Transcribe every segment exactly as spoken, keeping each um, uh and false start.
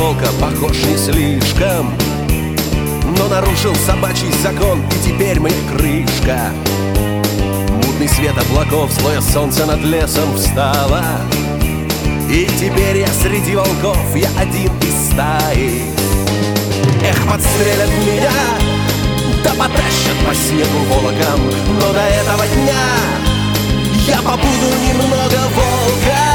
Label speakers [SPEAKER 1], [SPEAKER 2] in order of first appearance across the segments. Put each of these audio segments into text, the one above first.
[SPEAKER 1] волка похож не слишком, но нарушил собачий закон, и теперь мне крышка. Мутный свет облаков, злое солнце над лесом встало, и теперь я среди волков, я один из стаи. Эх, подстрелят меня, да потащат по снегу волоком, но до этого дня я побуду немного волком.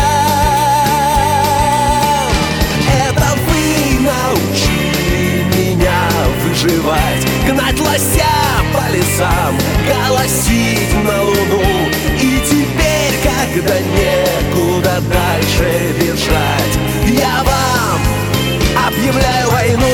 [SPEAKER 1] Это вы научили меня выживать, гнать лося по лесам, голосить на луну. И теперь, когда некуда дальше бежать, я вам объявляю войну.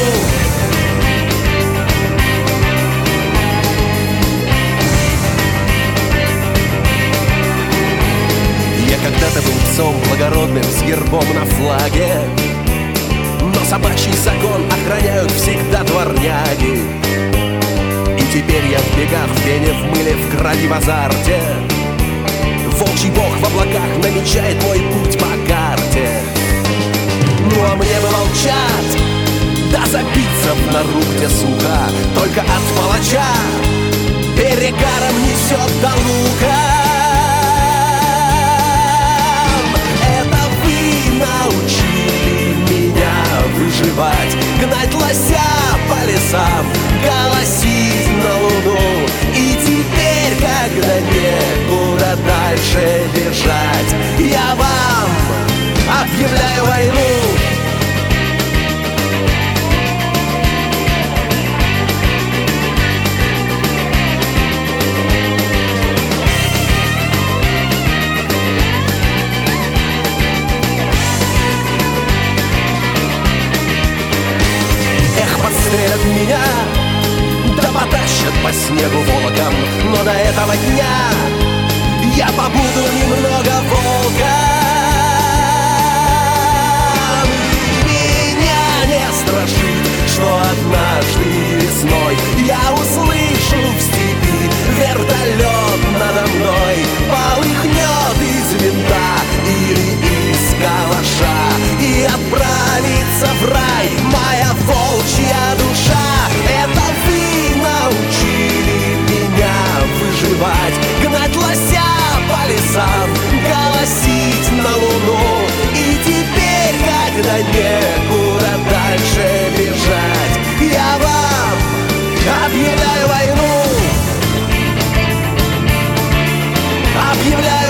[SPEAKER 1] Я когда-то был псом благородным с гербом на флаге, но собачий закон охраняют всегда дворняги. И теперь я в бегах, в пене, в мыле, в крови, в азарте. Волчий бог в облаках намечает мой путь по карте. Ну а мне бы молчать, да забиться в нору, где сухо, только от палача перегаром несет до лука. Это вы научили меня выживать, гнать лося по лесам, голосить на луну. И теперь, когда некуда дальше бежать, я вам объявляю войну. Подстрелят меня, да потащат по снегу волоком, но до этого дня я побуду немного волком. Меня не страшит, что однажды весной я услышу в степи вертолет надо мной, полыхнет из винта или из калаша, и отправится в рай моя волчья душа. Это вы научили меня выживать, гнать лося по лесам, голосить на луну. И теперь, когда некуда дальше бежать, я вам объявляю войну. Объявляю